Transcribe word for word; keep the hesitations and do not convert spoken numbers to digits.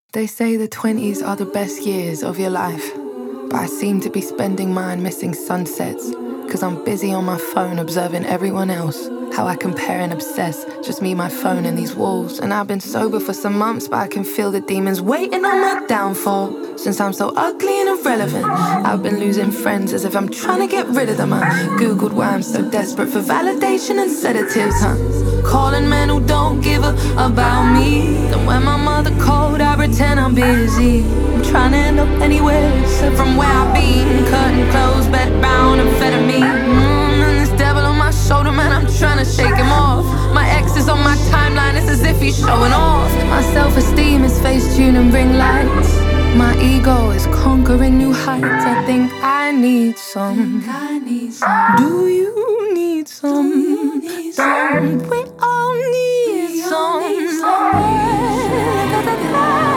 They say the twenties are the best years of your life, but I seem to be spending mine missing sunsets, cause I'm busy on my phone observing everyone else, how I compare and obsess, just me, my phone and these walls. And I've been sober for some months, but I can feel the demons waiting on my downfall. Since I'm so ugly and irrelevant, I've been losing friends as if I'm trying to get rid of them. I googled why I'm so desperate for validation and sedatives, huh? Calling men who don't give a about me. Then when my mother called, I pretend I'm busy. I'm trying to end up anywhere except from where I've been. Curtain closed, bed bound, and fed me. Mm, and this devil on my shoulder, man, I'm trying to shake him off. My ex is on my timeline, it's as if he's showing off. My self-esteem is Facetune and ring lights. My ego is conquering new heights. I think I need some. Do you need some? Don't we all need some?